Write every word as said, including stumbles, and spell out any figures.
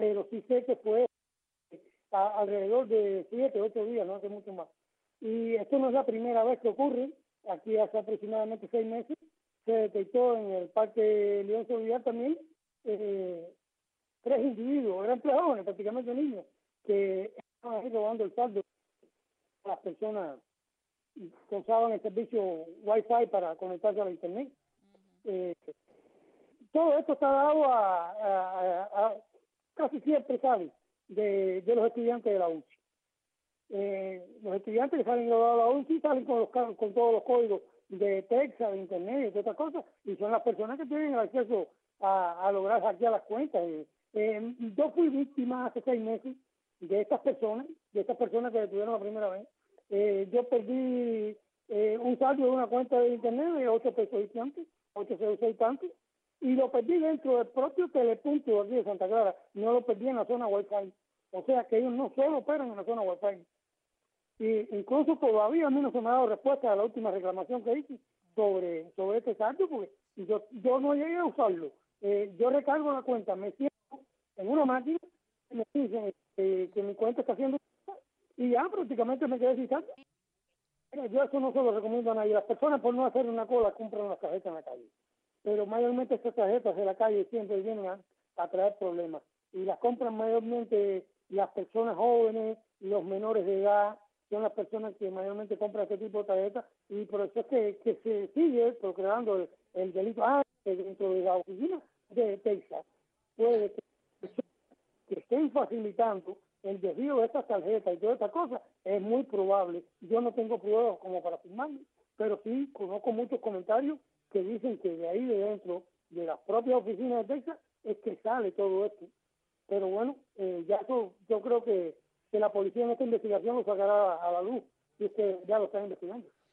pero sí sé que fue a, alrededor de siete, ocho días, no hace mucho más. Y esto no es la primera vez que ocurre. Aquí hace aproximadamente seis meses se detectó en el Parque León Solidaridad también eh, tres individuos, eran tres jóvenes, prácticamente niños, que estaban ahí robando el saldo a las personas que usaban el servicio Wi-Fi para conectarse a la Internet. Eh, todo esto está dado a, a, a, a casi siempre, ¿sabes?, de, de los estudiantes de la U C I. Eh, los estudiantes que salen graduados de la U C I salen con, los, con todos los códigos de Texas, de Internet y de otras cosas, y son las personas que tienen el acceso a, a lograr hackear las cuentas. Eh, eh, yo fui víctima hace seis meses de estas personas, de estas personas que detuvieron la primera vez. Eh, yo perdí eh, un saldo de una cuenta de Internet de ocho pesos y tantos, ocho pesos y tantos, y lo perdí dentro del propio telepunto aquí de Santa Clara, no lo perdí en la zona Wi-Fi. O sea que ellos no solo operan en la zona Wi-Fi. Y incluso todavía a mí no se me ha dado respuesta a la última reclamación que hice sobre, sobre este saldo, porque yo, yo no llegué a usarlo. Eh, yo recargo la cuenta, me siento en una máquina, me dicen eh, que mi cuenta está haciendo y ya prácticamente me quedé sin saldo. Yo eso no se lo recomiendo a nadie. Las personas, por no hacer una cola, compran las tarjetas en la calle. Pero mayormente estas tarjetas de la calle siempre vienen a, a traer problemas. Y las compran mayormente las personas jóvenes, los menores de edad, son las personas que mayormente compran este tipo de tarjetas. Y por eso es que, que se sigue procreando el, el delito. Ah, que dentro de la oficina de Texas puede que, que estén facilitando el desvío de estas tarjetas y todas estas cosas, es muy probable. Yo no tengo pruebas como para afirmarlo, pero sí conozco muchos comentarios que dicen que de ahí de dentro de las propias oficinas de Texas es que sale todo esto. Pero bueno, eh, ya eso, yo creo que, que la policía en esta investigación lo sacará a la luz, y es que ya lo están investigando.